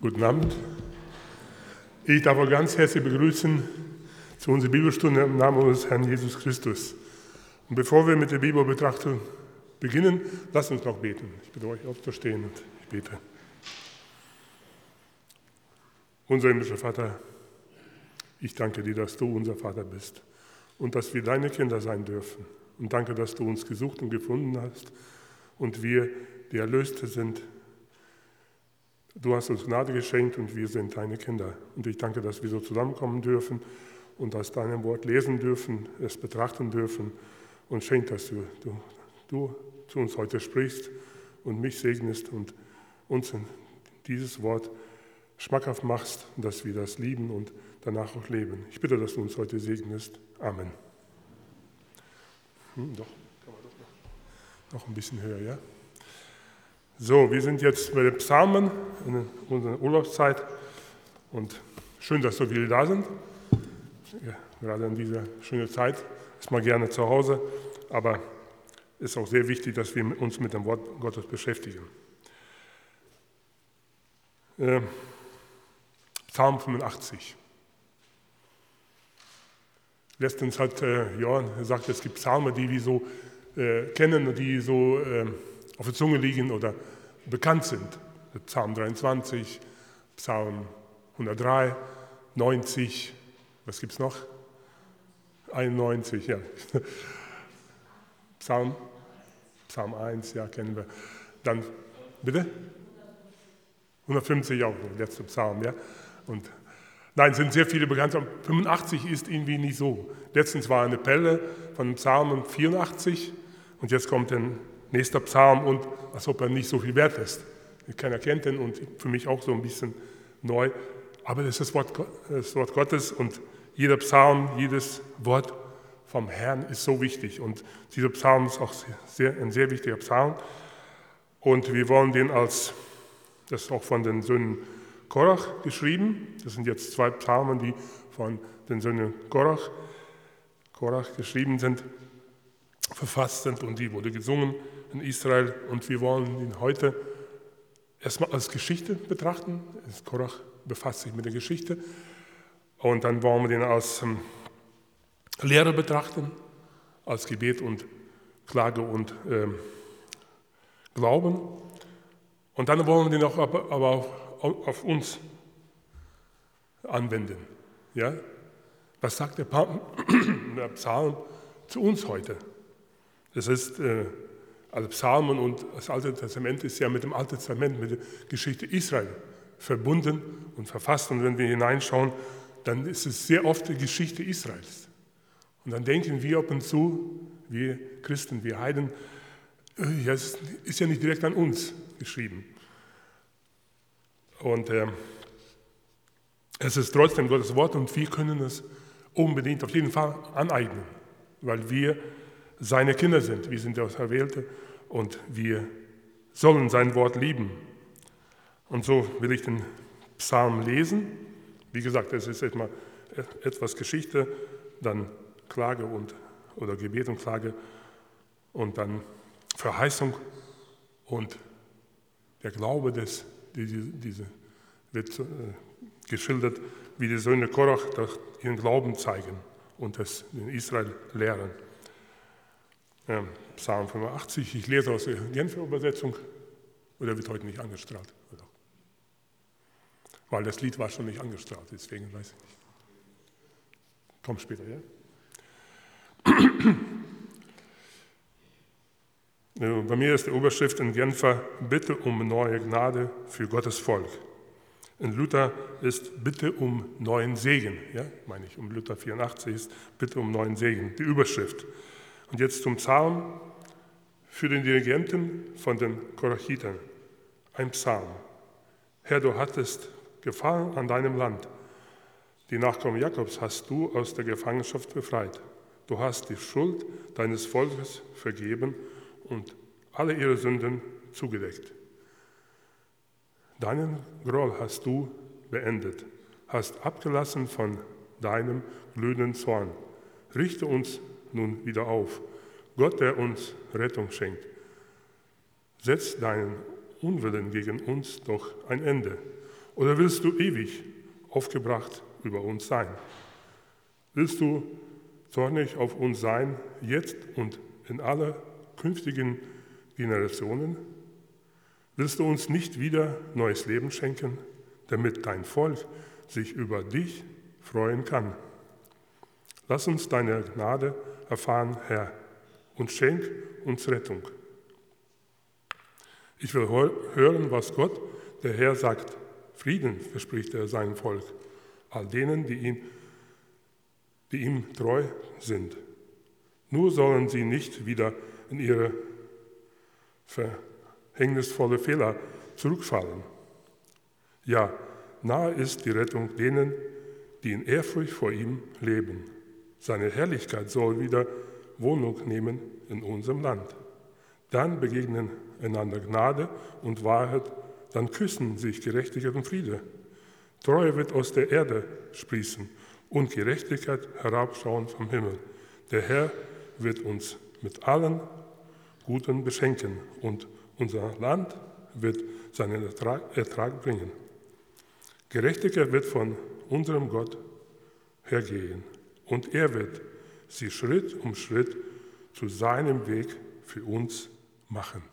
Guten Abend. Ich darf euch ganz herzlich begrüßen zu unserer Bibelstunde im Namen unseres Herrn Jesus Christus. Und bevor wir mit der Bibelbetrachtung beginnen, lasst uns noch beten. Ich bitte euch aufzustehen und ich bete. Unser himmlischer Vater, ich danke dir, dass du unser Vater bist und dass wir deine Kinder sein dürfen. Und danke, dass du uns gesucht und gefunden hast und wir die Erlöste sind. Du hast uns Gnade geschenkt und wir sind deine Kinder. Und ich danke, dass wir so zusammenkommen dürfen und aus deinem Wort lesen dürfen, es betrachten dürfen. Und schenk, dass du zu uns heute sprichst und mich segnest und uns dieses Wort schmackhaft machst, dass wir das lieben und danach auch leben. Ich bitte, dass du uns heute segnest. Amen. Doch, kann man das noch ein bisschen höher, ja? So, wir sind jetzt bei den Psalmen in unserer Urlaubszeit und schön, dass so viele da sind. Ja, gerade in dieser schönen Zeit ist man gerne zu Hause, aber es ist auch sehr wichtig, dass wir uns mit dem Wort Gottes beschäftigen. Psalm 85. Letztens hat Johann gesagt, es gibt Psalmen, die wir so kennen und die so auf der Zunge liegen oder bekannt sind. Psalm 23, Psalm 103, 90, was gibt es noch? 91, ja. Psalm 1, ja, kennen wir. Dann, bitte? 150 auch, der letzte Psalm, ja. Und nein, es sind sehr viele bekannt. 85 ist irgendwie nicht so. Letztens war eine Pelle von Psalm 84 und jetzt kommt ein nächster Psalm und als ob er nicht so viel wert ist. Keiner kennt ihn und für mich auch so ein bisschen neu. Aber das ist das Wort Gottes und jeder Psalm, jedes Wort vom Herrn ist so wichtig. Und dieser Psalm ist auch ein sehr wichtiger Psalm. Und wir wollen den das ist auch von den Söhnen Korach geschrieben. Das sind jetzt 2 Psalmen, die von den Söhnen Korach geschrieben sind, verfasst sind und die wurde gesungen in Israel. Und wir wollen ihn heute erstmal als Geschichte betrachten. Korach befasst sich mit der Geschichte. Und dann wollen wir den als Lehre betrachten, als Gebet und Klage und Glauben. Und dann wollen wir den auch aber auf uns anwenden. Ja? Was sagt der Psalm zu uns heute? Das ist, alle Psalmen und das Alte Testament ist ja mit dem Alten Testament, mit der Geschichte Israel verbunden und verfasst. Und wenn wir hineinschauen, dann ist es sehr oft die Geschichte Israels. Und dann denken wir ab und zu, wir Christen, wir Heiden, ja, es ist ja nicht direkt an uns geschrieben. Und es ist trotzdem Gottes Wort und wir können es unbedingt auf jeden Fall aneignen, weil wir seine Kinder sind. Wir sind Auserwählte und wir sollen sein Wort lieben. Und so will ich den Psalm lesen. Wie gesagt, es ist etwas Geschichte, dann Klage oder Gebet und Klage und dann Verheißung und der Glaube, diese wird geschildert, wie die Söhne Korach ihren Glauben zeigen und das in Israel lehren. Psalm 85, ich lese aus der Genfer Übersetzung, oder wird heute nicht angestrahlt? Oder? Weil das Lied war schon nicht angestrahlt, deswegen weiß ich nicht. Kommt später, ja? Bei mir ist die Überschrift in Genfer Bitte um neue Gnade für Gottes Volk. In Luther ist Bitte um neuen Segen, ja, meine ich, um Luther 84 ist Bitte um neuen Segen, die Überschrift. Und jetzt zum Psalm für den Dirigenten von den Korachitern. Ein Psalm. Herr, du hattest Gefallen an deinem Land. Die Nachkommen Jakobs hast du aus der Gefangenschaft befreit. Du hast die Schuld deines Volkes vergeben und alle ihre Sünden zugedeckt. Deinen Groll hast du beendet, hast abgelassen von deinem glühenden Zorn. Richte uns nun wieder auf, Gott, der uns Rettung schenkt. Setz deinen Unwillen gegen uns doch ein Ende Oder willst du ewig aufgebracht über uns sein? Willst du zornig auf uns sein, jetzt und in alle künftigen Generationen? Willst du uns nicht wieder neues Leben schenken, damit dein Volk sich über dich freuen kann? Lass uns deine Gnade erfahren, Herr, und schenk uns Rettung. Ich will hören, was Gott, der Herr, sagt. Frieden verspricht er seinem Volk, all denen, die ihm treu sind. Nur sollen sie nicht wieder in ihre verhängnisvolle Fehler zurückfallen. Ja, nahe ist die Rettung denen, die in Ehrfurcht vor ihm leben. Seine Herrlichkeit soll wieder Wohnung nehmen in unserem Land. Dann begegnen einander Gnade und Wahrheit, dann küssen sich Gerechtigkeit und Friede. Treue wird aus der Erde sprießen und Gerechtigkeit herabschauen vom Himmel. Der Herr wird uns mit allen Guten beschenken und unser Land wird seinen Ertrag bringen. Gerechtigkeit wird von unserem Gott hergehen und er wird sie Schritt um Schritt zu seinem Weg für uns machen.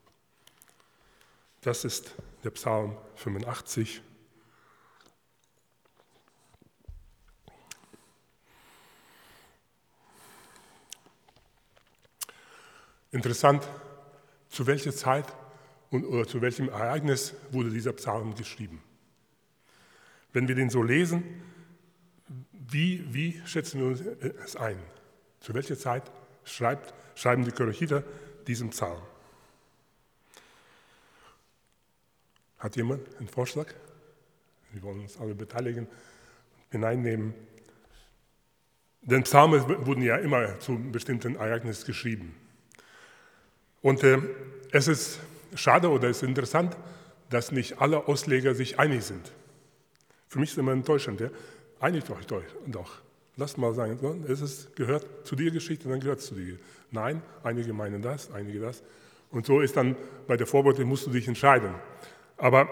Das ist der Psalm 85. Interessant, zu welcher Zeit oder zu welchem Ereignis wurde dieser Psalm geschrieben. Wenn wir den so lesen, wie schätzen wir es ein? Zu welcher Zeit schreiben die Korachitter diesen Psalm? Hat jemand einen Vorschlag? Wir wollen uns alle beteiligen, hineinnehmen. Denn Psalmen wurden ja immer zu einem bestimmten Ereignis geschrieben. Und es ist schade oder es ist interessant, dass nicht alle Ausleger sich einig sind. Für mich ist es immer enttäuschend. Ja? Einigt euch doch. Lasst mal sagen, gehört zu dir Geschichte, dann gehört es zu dir. Nein, einige meinen das, einige das. Und so ist dann bei der Vorbereitung, musst du dich entscheiden. Aber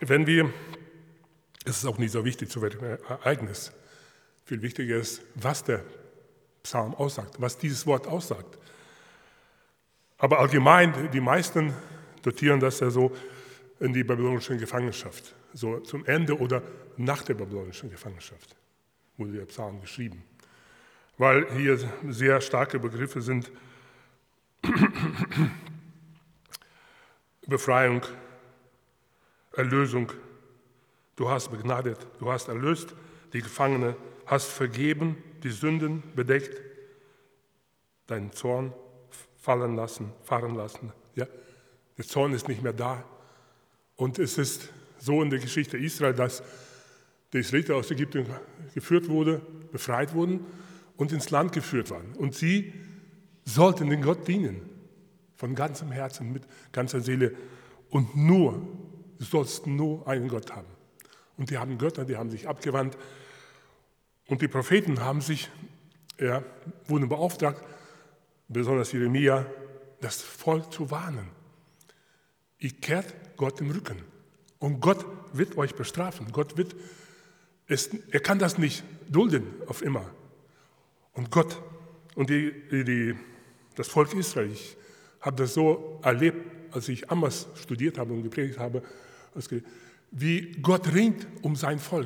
es ist auch nicht so wichtig, zu welchem Ereignis. Viel wichtiger ist, was der Psalm aussagt, was dieses Wort aussagt. Aber allgemein, die meisten datieren das ja so in die babylonische Gefangenschaft. So zum Ende oder nach der babylonischen Gefangenschaft wurde der Psalm geschrieben. Weil hier sehr starke Begriffe sind: Befreiung, Erlösung. Du hast begnadet, du hast erlöst die Gefangene, hast vergeben, die Sünden bedeckt, deinen Zorn fahren lassen. Ja? Der Zorn ist nicht mehr da. Und es ist so in der Geschichte Israel, dass die Israeliten aus Ägypten geführt wurden, befreit wurden und ins Land geführt waren. Und sie sollten den Gott dienen, von ganzem Herzen, mit ganzer Seele. Und du sollst nur einen Gott haben. Und die haben Götter, die haben sich abgewandt. Und die Propheten wurden beauftragt, besonders Jeremia, das Volk zu warnen. Ihr kehrt Gott den Rücken. Und Gott wird euch bestrafen. Er kann das nicht dulden auf immer. Und Gott und das Volk Israel, ich habe das so erlebt, als ich Amos studiert habe und gepredigt habe, wie Gott ringt um sein Volk.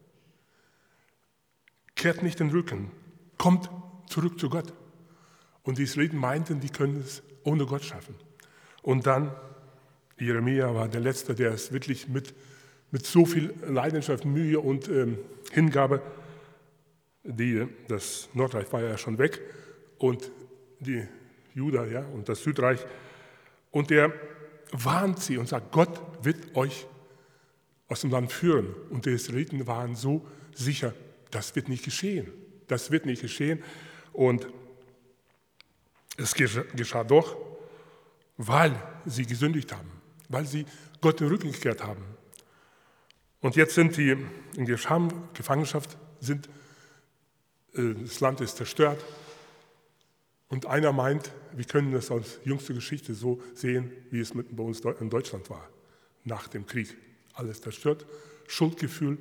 Kehrt nicht den Rücken, kommt zurück zu Gott. Und die Israeliten meinten, die können es ohne Gott schaffen. Und dann, Jeremia war der Letzte, der es wirklich mit so viel Leidenschaft, Mühe und Hingabe, das Nordreich war ja schon weg, und die Juda und das Südreich, und der warnt sie und sagt, Gott wird euch aus dem Land führen. Und die Israeliten waren so sicher, das wird nicht geschehen. Das wird nicht geschehen. Und es geschah doch, weil sie gesündigt haben, weil sie Gott den Rücken gekehrt haben. Und jetzt sind sie in Gefangenschaft, das Land ist zerstört. Und einer meint, wir können das als jüngste Geschichte so sehen, wie es bei uns in Deutschland war, nach dem Krieg. Alles zerstört, Schuldgefühl,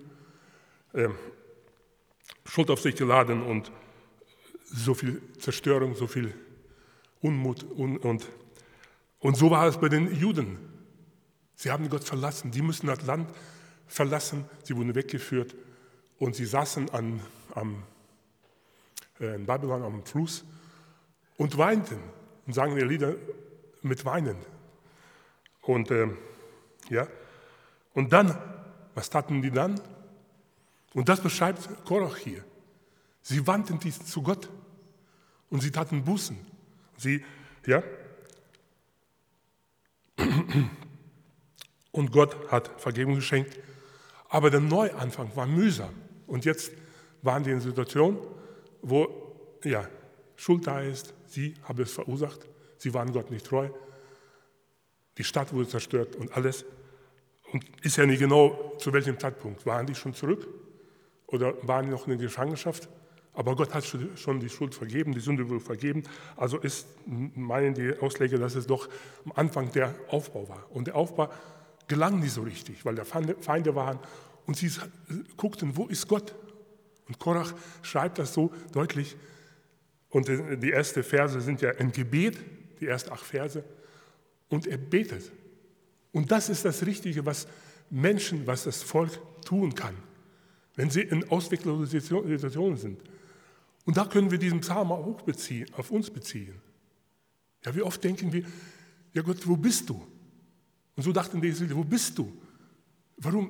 Schuld auf sich geladen und so viel Zerstörung, so viel Unmut. Und so war es bei den Juden. Sie haben Gott verlassen, die müssen das Land verlassen, sie wurden weggeführt und sie saßen in Babylon am Fluss und weinten und sangen ihre Lieder mit Weinen. Und und dann, was taten die dann? Und das beschreibt Korach hier. Sie wandten dies zu Gott und sie taten Bußen. Und Gott hat Vergebung geschenkt. Aber der Neuanfang war mühsam. Und jetzt waren die in einer Situation, wo Schuld da ist. Sie haben es verursacht. Sie waren Gott nicht treu. Die Stadt wurde zerstört und alles. Und ist ja nicht genau, zu welchem Zeitpunkt. Waren die schon zurück oder waren die noch in der Gefangenschaft? Aber Gott hat schon die Schuld vergeben, die Sünde wurde vergeben. Also meinen die Ausleger, dass es doch am Anfang der Aufbau war. Und der Aufbau gelang nicht so richtig, weil da Feinde waren. Und sie guckten, wo ist Gott? Und Korach schreibt das so deutlich. Und die ersten Verse sind ja ein Gebet, die ersten 8 Verse. Und er betet. Und das ist das Richtige, was das Volk tun kann, wenn sie in ausweglosen Situationen sind. Und da können wir diesen Psalm auch auf uns beziehen. Ja, wie oft denken wir, ja Gott, wo bist du? Und so dachten die Israeliten, wo bist du? Warum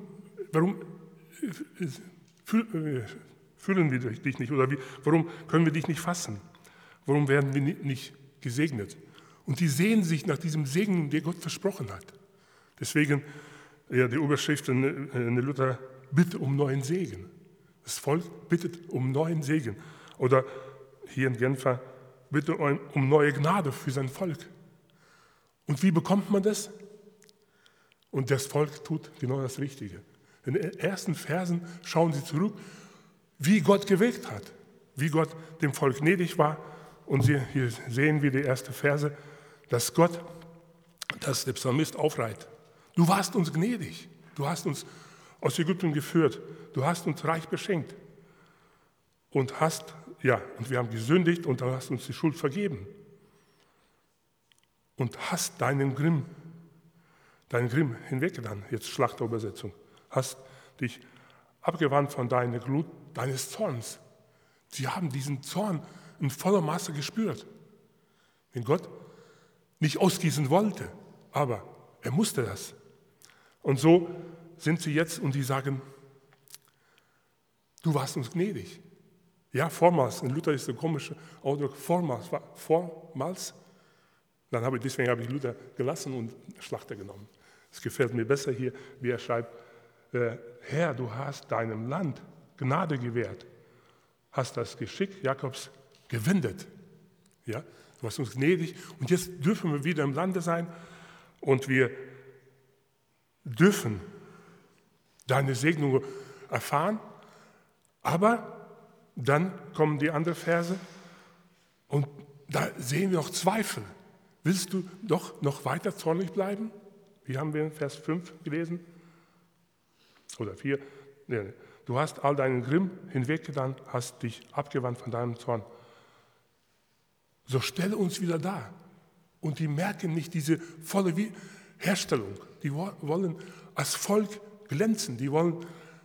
fühlen wir dich nicht? Oder warum können wir dich nicht fassen? Warum werden wir nicht gesegnet? Und die sehen sich nach diesem Segen, den Gott versprochen hat. Deswegen die Überschrift in Luther, bitte um neuen Segen. Das Volk bittet um neuen Segen. Oder hier in Genfer, bitte um neue Gnade für sein Volk. Und wie bekommt man das? Und das Volk tut genau das Richtige. In den ersten Versen schauen sie zurück, wie Gott gewirkt hat, wie Gott dem Volk gnädig war. Und hier sehen wir die ersten Verse, dass der Psalmist aufreiht. Du warst uns gnädig, du hast uns aus Ägypten geführt, du hast uns reich beschenkt und wir haben gesündigt und du hast uns die Schuld vergeben und hast deinen Grimm hinweggetan, jetzt Schlachterübersetzung, hast dich abgewandt von deiner Glut deines Zorns. Sie haben diesen Zorn in voller Maße gespürt, den Gott nicht ausgießen wollte, aber er musste das. Und so sind sie jetzt und die sagen, du warst uns gnädig. Ja, vormals, in Luther ist der komische Ausdruck, vormals. Deswegen habe ich Luther gelassen und Schlachter genommen. Es gefällt mir besser hier, wie er schreibt, Herr, du hast deinem Land Gnade gewährt, hast das Geschick Jakobs gewendet. Ja, du warst uns gnädig und jetzt dürfen wir wieder im Lande sein und wir dürfen deine Segnung erfahren, aber dann kommen die anderen Verse und da sehen wir noch Zweifel. Willst du doch noch weiter zornig bleiben? Wie haben wir in Vers 5 gelesen? Oder 4. Nee. Du hast all deinen Grimm hinweggetan, hast dich abgewandt von deinem Zorn. So stelle uns wieder dar. Und die merken nicht diese volle Herstellung. Die wollen als Volk glänzen. Die wollen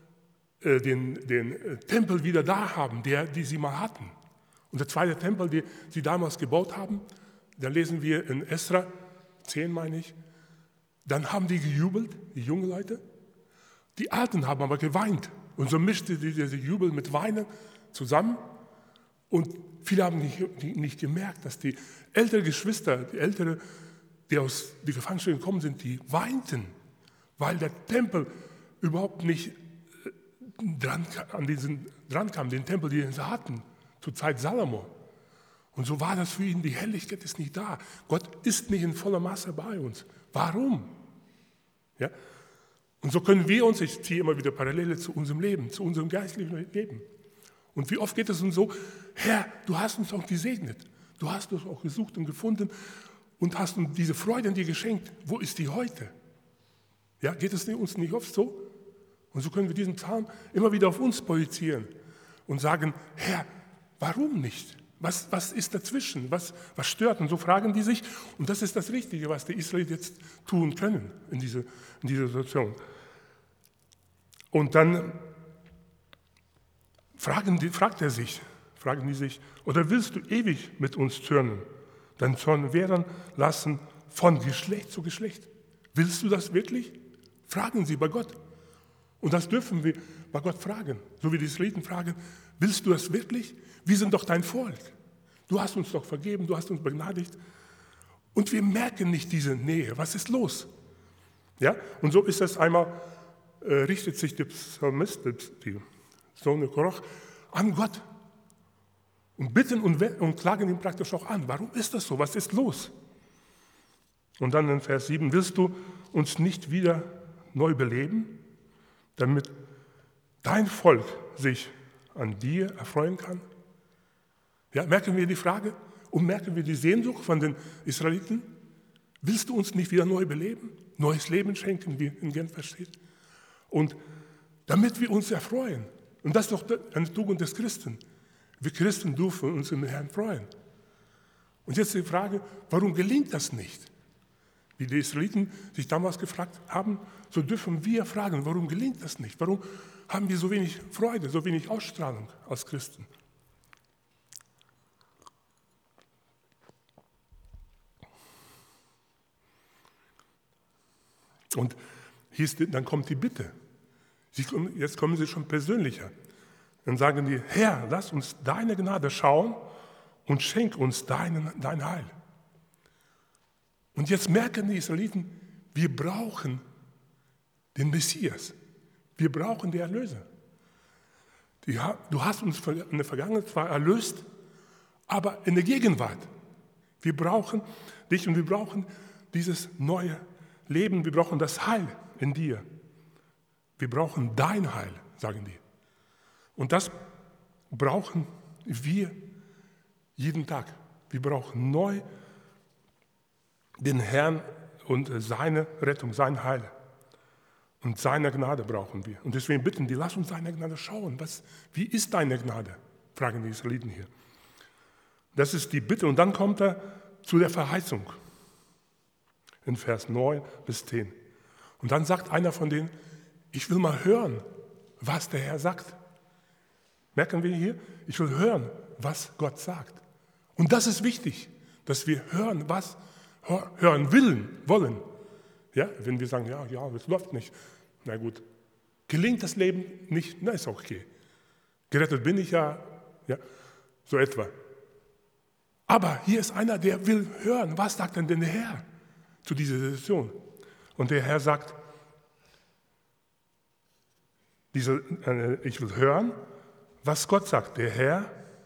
den Tempel wieder da haben, die sie mal hatten. Und der zweite Tempel, den sie damals gebaut haben, da lesen wir in Esra 10, meine ich, dann haben die gejubelt, die jungen Leute. Die Alten haben aber geweint. Und so mischte diese Jubel mit Weinen zusammen. Und viele haben nicht gemerkt, dass die älteren Geschwister, die aus der Gefangenschaft gekommen sind, die weinten, weil der Tempel überhaupt nicht dran kam, den Tempel, den sie hatten, zur Zeit Salomo. Und so war das für ihn, die Herrlichkeit ist nicht da. Gott ist nicht in voller Masse bei uns. Warum? Ja? Und so können wir uns, ich ziehe immer wieder Parallele zu unserem Leben, zu unserem geistlichen Leben. Und wie oft geht es uns so, Herr, du hast uns auch gesegnet, du hast uns auch gesucht und gefunden und hast uns diese Freude an dir geschenkt. Wo ist die heute? Ja, geht es uns nicht oft so? Und so können wir diesen Psalm immer wieder auf uns projizieren und sagen, Herr, warum nicht? Was ist dazwischen? Was stört? Und so fragen die sich. Und das ist das Richtige, was die Israeliten jetzt tun können in dieser Situation. Und dann fragen die sich, oder willst du ewig mit uns zürnen, deinen Zorn währen lassen von Geschlecht zu Geschlecht? Willst du das wirklich? Fragen sie bei Gott. Und das dürfen wir bei Gott fragen, so wie die Israeliten fragen, willst du das wirklich? Wir sind doch dein Volk. Du hast uns doch vergeben, du hast uns begnadigt. Und wir merken nicht diese Nähe. Was ist los? Ja? Und so ist es einmal, richtet sich der Psalmist, die Sohn Koroch, an Gott und bitten und klagen ihn praktisch auch an. Warum ist das so? Was ist los? Und dann in Vers 7, willst du uns nicht wieder neu beleben, damit dein Volk sich an dir erfreuen kann? Ja, merken wir die Frage und merken wir die Sehnsucht von den Israeliten? Willst du uns nicht wieder neu beleben, neues Leben schenken, wie in Genfer steht? Und damit wir uns erfreuen. Und das ist doch eine Tugend des Christen. Wir Christen dürfen uns im Herrn freuen. Und jetzt die Frage, warum gelingt das nicht? Wie die Israeliten sich damals gefragt haben, so dürfen wir fragen, warum gelingt das nicht? Warum haben wir so wenig Freude, so wenig Ausstrahlung als Christen? Und dann kommt die Bitte. Jetzt kommen sie schon persönlicher. Dann sagen die, Herr, lass uns deine Gnade schauen und schenk uns dein Heil. Und jetzt merken die Israeliten, wir brauchen den Messias. Wir brauchen den Erlöser. Du hast uns in der Vergangenheit zwar erlöst, aber in der Gegenwart. Wir brauchen dich und wir brauchen dieses neue Leben. Wir brauchen das Heil in dir. Wir brauchen dein Heil, sagen die. Und das brauchen wir jeden Tag. Wir brauchen neu den Herrn und seine Rettung, sein Heil. Und seine Gnade brauchen wir. Und deswegen bitten die, lass uns deine Gnade schauen. Wie ist deine Gnade? Fragen die Israeliten hier. Das ist die Bitte. Und dann kommt er zu der Verheißung. In Vers 9 bis 10. Und dann sagt einer von denen, ich will mal hören, was der Herr sagt. Merken wir hier? Ich will hören, was Gott sagt. Und das ist wichtig, dass wir hören, was hören wollen. Ja, wenn wir sagen, ja, das läuft nicht. Na gut, gelingt das Leben nicht? Na, ist okay. Gerettet bin ich ja, so etwa. Aber hier ist einer, der will hören, was sagt denn der Herr zu dieser Situation? Und der Herr sagt, ich will hören, was Gott sagt, der Herr.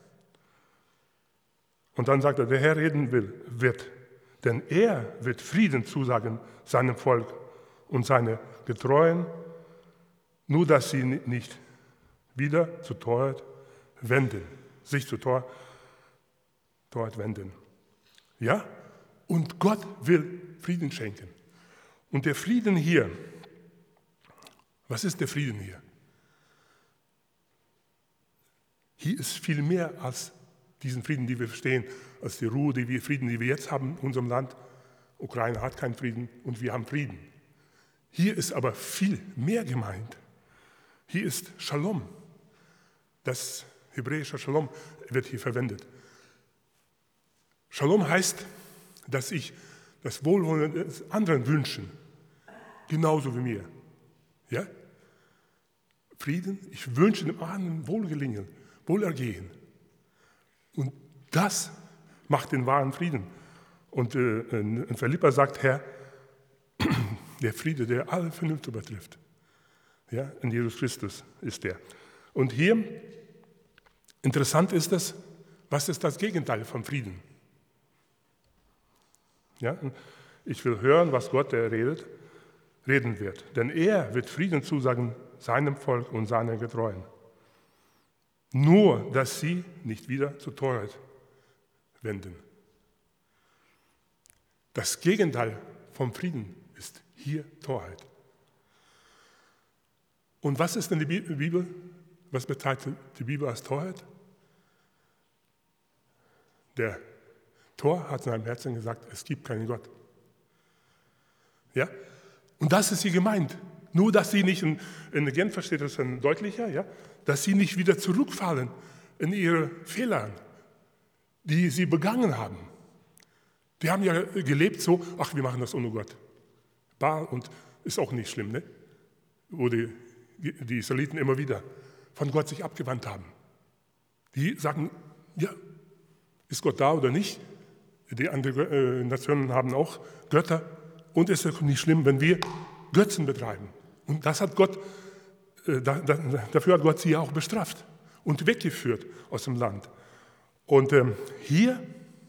Und dann sagt er, der Herr reden wird. Denn er wird Frieden zusagen seinem Volk und seine Getreuen, nur dass sie nicht wieder zu Torheit wenden, sich zu Torheit wenden. Ja? Und Gott will Frieden schenken. Und der Frieden hier, was ist der Frieden hier? Hier ist viel mehr als diesen Frieden, den wir verstehen, als die Ruhe, Frieden, die wir jetzt haben in unserem Land. Ukraine hat keinen Frieden und wir haben Frieden. Hier ist aber viel mehr gemeint. Hier ist Shalom. Das hebräische Shalom wird hier verwendet. Shalom heißt, dass ich das Wohlwollen des anderen wünsche, genauso wie mir. Ja? Frieden, ich wünsche dem anderen Wohlgelingen, Wohlergehen. Und das macht den wahren Frieden. Und Philipper sagt, Herr, der Friede, der alle Vernunft übertrifft. Ja, in Jesus Christus ist der. Und hier, interessant ist es, was ist das Gegenteil von Frieden? Ja, ich will hören, was Gott, der reden wird. Denn er wird Frieden zusagen seinem Volk und seinen Getreuen. Nur, dass sie nicht wieder zur Torheit wenden. Das Gegenteil vom Frieden ist hier Torheit. Und was ist denn die Bibel? Was bezeichnet die Bibel als Torheit? Der Tor hat in seinem Herzen gesagt, es gibt keinen Gott. Ja? Und das ist sie gemeint. Nur, dass sie nicht, in Genfer steht das dann deutlicher, ja? Dass sie nicht wieder zurückfallen in ihre Fehler, die sie begangen haben. Die haben ja gelebt so, ach, wir machen das ohne Gott. Baal, und ist auch nicht schlimm, ne? Wo die Israeliten immer wieder von Gott sich abgewandt haben. Die sagen, ja, ist Gott da oder nicht? Die anderen Nationen haben auch Götter. Und es ist nicht schlimm, wenn wir Götzen betreiben. Und das hat Gott, dafür hat Gott sie ja auch bestraft und weggeführt aus dem Land. Und hier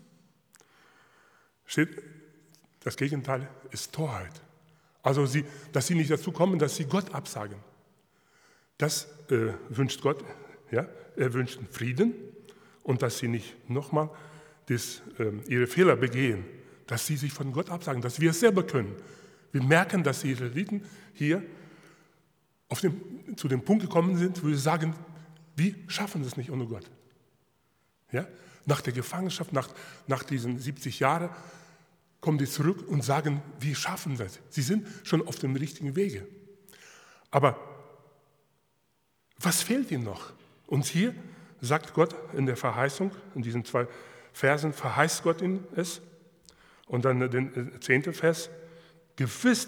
steht, das Gegenteil ist Torheit. Also, dass sie nicht dazu kommen, dass sie Gott absagen. Das wünscht Gott. Ja? Er wünscht Frieden und dass sie nicht nochmal ihre Fehler begehen, dass sie sich von Gott absagen, dass wir es selber können. Wir merken, dass die Israeliten hier zu dem Punkt gekommen sind, wo sie sagen, wir schaffen es nicht ohne Gott. Ja? Nach der Gefangenschaft, nach diesen 70 Jahren, kommen die zurück und sagen, wir schaffen das. Sie sind schon auf dem richtigen Wege. Aber was fehlt ihnen noch? Und hier sagt Gott in der Verheißung, in diesen 2 Versen, verheißt Gott ihnen es. Und dann den 10. Vers, gewiss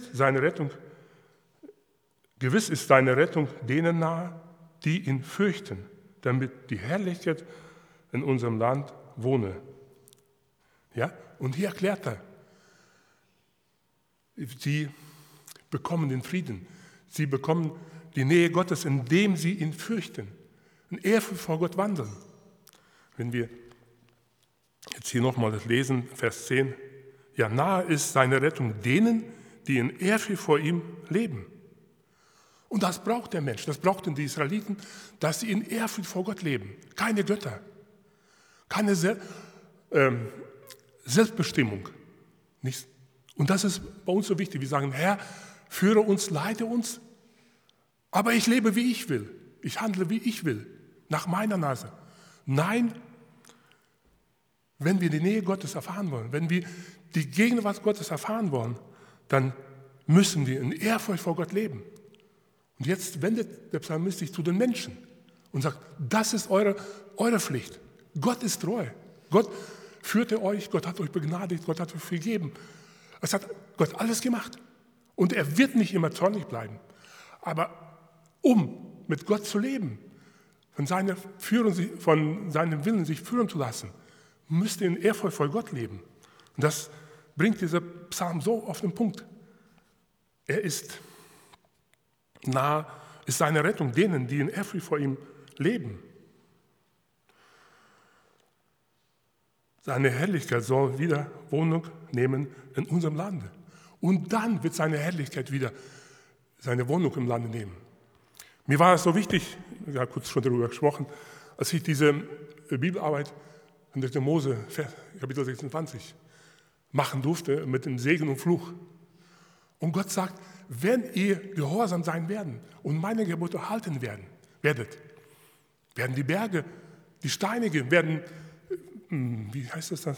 ist seine Rettung denen nahe, die ihn fürchten, damit die Herrlichkeit in unserem Land wohne. Ja? Und hier erklärt er, sie bekommen den Frieden, sie bekommen die Nähe Gottes, indem sie ihn fürchten, in Ehrfurcht vor Gott wandeln. Wenn wir jetzt hier nochmal das lesen, Vers 10, ja, nahe ist seine Rettung denen, die in Ehrfurcht vor ihm leben. Und das braucht der Mensch, das brauchten die Israeliten, dass sie in Ehrfurcht vor Gott leben. Keine Götter, keine Selbstbestimmung. Nichts. Und das ist bei uns so wichtig. Wir sagen, Herr, führe uns, leite uns, aber ich lebe, wie ich will. Ich handle, wie ich will, nach meiner Nase. Nein, wenn wir die Nähe Gottes erfahren wollen, wenn wir die Gegenwart Gottes erfahren wollen, dann müssen wir in Ehrfurcht vor Gott leben. Und jetzt wendet der Psalmist sich zu den Menschen und sagt, das ist eure Pflicht. Gott ist treu. Gott führte euch, Gott hat euch begnadigt, Gott hat euch vergeben. Es hat Gott alles gemacht. Und er wird nicht immer zornig bleiben. Aber um mit Gott zu leben, von seinem Willen sich führen zu lassen, müsst ihr in Ehrfurcht vor Gott leben. Und das bringt dieser Psalm so auf den Punkt. Er ist nahe, ist seine Rettung denen, die in Ehrfurcht vor ihm leben. Seine Herrlichkeit soll wieder Wohnung nehmen in unserem Lande. Und dann wird seine Herrlichkeit wieder seine Wohnung im Lande nehmen. Mir war es so wichtig, ich habe kurz schon darüber gesprochen, als ich diese Bibelarbeit in der Mose, Kapitel 26, machen durfte mit dem Segen und Fluch. Und Gott sagt, wenn ihr gehorsam sein werden und meine Gebote halten werdet, werden die Berge, die Steine werden, wie heißt das?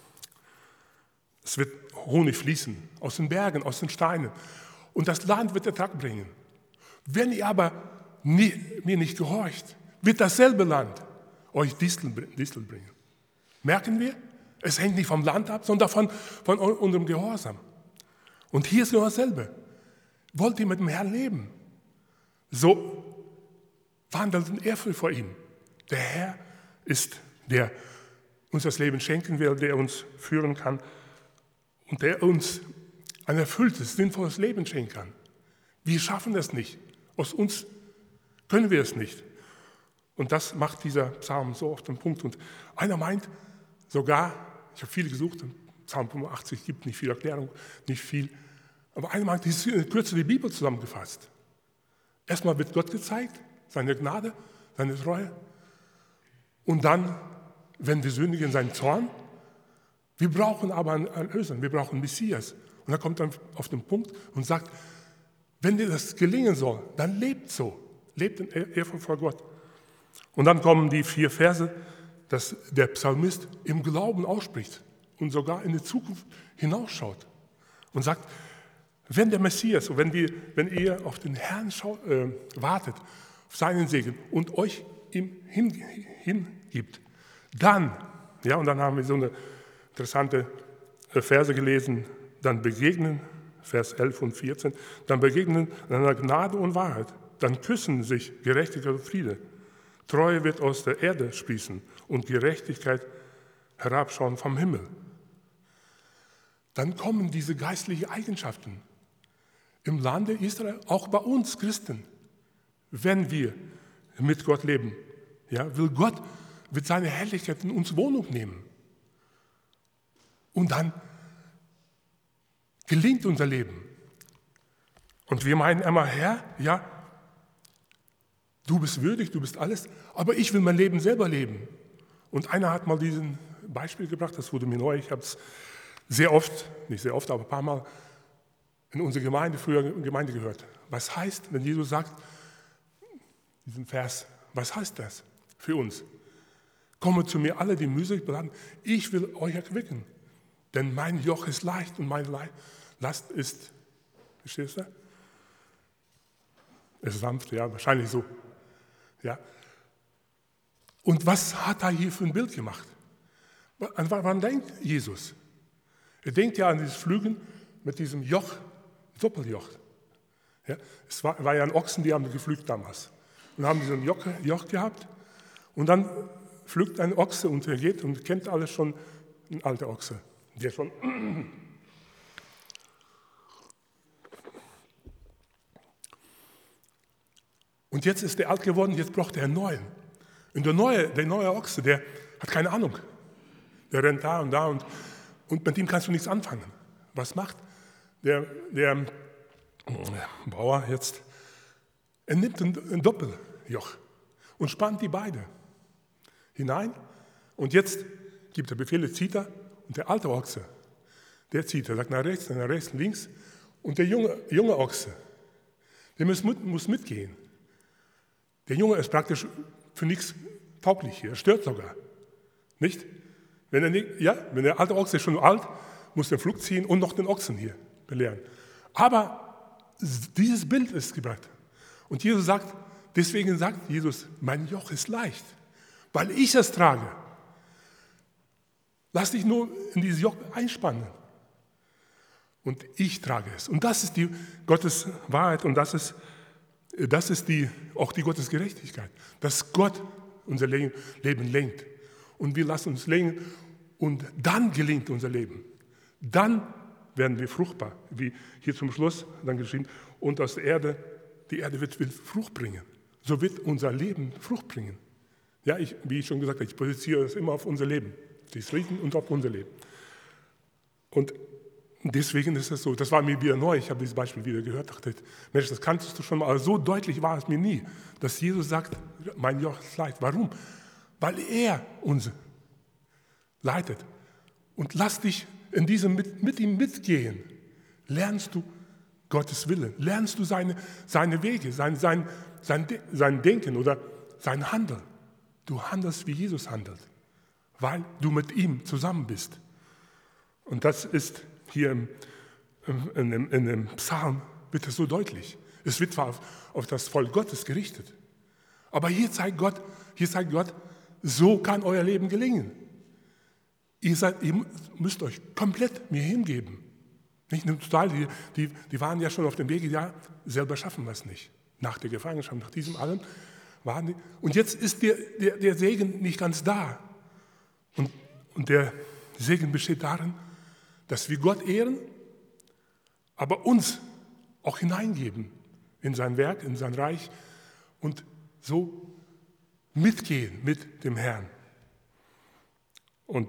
Es wird Honig fließen aus den Bergen, aus den Steinen. Und das Land wird Ertrag bringen. Wenn ihr aber mir nicht gehorcht, wird dasselbe Land euch Distel bringen. Merken wir? Es hängt nicht vom Land ab, sondern von unserem Gehorsam. Und hier ist genau dasselbe. Wollt ihr mit dem Herrn leben? So wandelt in Ehrfurcht vor ihm. Der Herr ist, der uns das Leben schenken will, der uns führen kann und der uns ein erfülltes, sinnvolles Leben schenken kann. Wir schaffen das nicht. Aus uns können wir es nicht. Und das macht dieser Psalm so auf den Punkt. Und einer meint sogar, ich habe viele gesucht, Psalm 85 gibt nicht viel Erklärung, nicht viel, aber einer meint, das ist in Kürze die Bibel zusammengefasst. Erstmal wird Gott gezeigt, seine Gnade, seine Treue. Und dann, wenn wir sündigen, seinen Zorn. Wir brauchen aber einen Erlöser, wir brauchen einen Messias. Und er kommt dann auf den Punkt und sagt, wenn dir das gelingen soll, dann lebt so. Lebt in Ehrfurcht vor Gott. Und dann kommen die 4 Verse, dass der Psalmist im Glauben ausspricht und sogar in die Zukunft hinausschaut und sagt, wenn der Messias, wenn ihr auf den Herrn wartet, auf seinen Segen und euch ihm hingibt, dann, ja, und dann haben wir so eine interessante Verse gelesen, dann begegnen, Vers 11 und 14, dann begegnen einander Gnade und Wahrheit, dann küssen sich Gerechtigkeit und Friede. Treue wird aus der Erde sprießen und Gerechtigkeit herabschauen vom Himmel. Dann kommen diese geistlichen Eigenschaften im Lande Israel, auch bei uns Christen, wenn wir mit Gott leben. Ja, wird seine Herrlichkeit in uns Wohnung nehmen. Und dann gelingt unser Leben. Und wir meinen immer, Herr, ja, du bist würdig, du bist alles, aber ich will mein Leben selber leben. Und einer hat mal diesen Beispiel gebracht, das wurde mir neu, ich habe es sehr oft, nicht sehr oft, aber ein paar Mal in unserer Gemeinde, früher Gemeinde gehört. Was heißt, wenn Jesus sagt, diesen Vers, was heißt das für uns? Komme zu mir alle, die mühselig beladen, ich will euch erquicken. Denn mein Joch ist leicht und meine Last ist, verstehst du? Es ist sanft, ja, wahrscheinlich so. Ja. Und was hat er hier für ein Bild gemacht? Wann denkt Jesus? Er denkt ja an dieses Pflügen mit diesem Joch, Doppeljoch. Ja, es war ja ein Ochsen, die haben gepflügt damals. Und haben diesen Joch gehabt. Und dann pflügt ein Ochse und er geht und kennt alles schon, ein alter Ochse. Der schon. Und jetzt ist der alt geworden, jetzt braucht er einen neuen. Und der neue Ochse, der hat keine Ahnung. Der rennt da und mit ihm kannst du nichts anfangen. Was macht der Bauer jetzt? Er nimmt ein Doppeljoch und spannt die beide hinein. Und jetzt gibt er Befehle, zieht er. Und der alte Ochse, der zieht, er sagt nach rechts, links. Und der junge Ochse, der muss mitgehen. Der Junge ist praktisch für nichts tauglich hier, er stört sogar. Nicht? Wenn der alte Ochse ist schon alt, muss den Flug ziehen und noch den Ochsen hier belehren. Aber dieses Bild ist gebracht. Und deswegen sagt Jesus, mein Joch ist leicht, weil ich es trage. Lass dich nur in dieses Joch einspannen. Und ich trage es. Und das ist die Gottes Wahrheit und das ist auch die Gottes Gerechtigkeit. Dass Gott unser Leben lenkt. Und wir lassen uns lenken und dann gelingt unser Leben. Dann werden wir fruchtbar, wie hier zum Schluss dann geschrieben. Und aus der Erde, die Erde wird Frucht bringen. So wird unser Leben Frucht bringen. Ja, wie ich schon gesagt habe, ich positioniere das immer auf unser Leben. Das Riechen und auf unser Leben. Und deswegen ist es so, das war mir wieder neu, ich habe dieses Beispiel wieder gehört, dachte, Mensch, das kanntest du schon mal, aber so deutlich war es mir nie, dass Jesus sagt, mein Joch ist leicht. Warum? Weil er uns leitet. Und lass dich in diesem mit ihm mitgehen. Lernst du Gottes Willen, lernst du seine Wege, sein Denken oder sein Handeln. Du handelst, wie Jesus handelt, weil du mit ihm zusammen bist. Und das ist hier in dem Psalm wird es so deutlich. Es wird zwar auf das Volk Gottes gerichtet, aber hier zeigt Gott, so kann euer Leben gelingen. Ihr müsst euch komplett mir hingeben. Nicht nur total, die waren ja schon auf dem Weg, ja, selber schaffen wir es nicht. Nach der Gefangenschaft, nach diesem allem waren die. Und jetzt ist der Segen nicht ganz da. Und der Segen besteht darin, dass wir Gott ehren, aber uns auch hineingeben in sein Werk, in sein Reich und so mitgehen mit dem Herrn. Und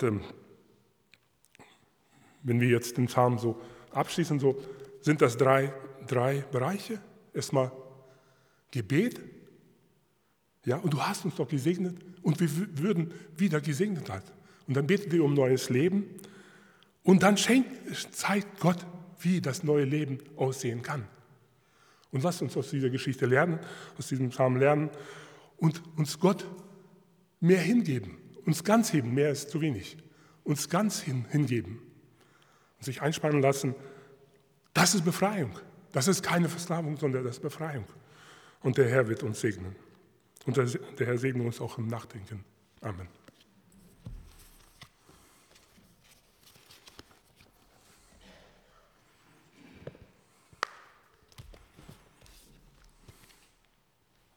wenn wir jetzt den Psalm so abschließen, so sind das drei Bereiche. Erstmal Gebet, ja, und du hast uns doch gesegnet und wir würden wieder gesegnet sein. Und dann beten wir um neues Leben und dann zeigt Gott, wie das neue Leben aussehen kann. Und lasst uns aus dieser Geschichte lernen, aus diesem Psalm lernen und uns Gott mehr hingeben, uns ganz heben, mehr ist zu wenig, uns ganz hingeben und sich einspannen lassen. Das ist Befreiung. Das ist keine Versklavung, sondern das ist Befreiung. Und der Herr wird uns segnen. Und der Herr segne uns auch im Nachdenken. Amen.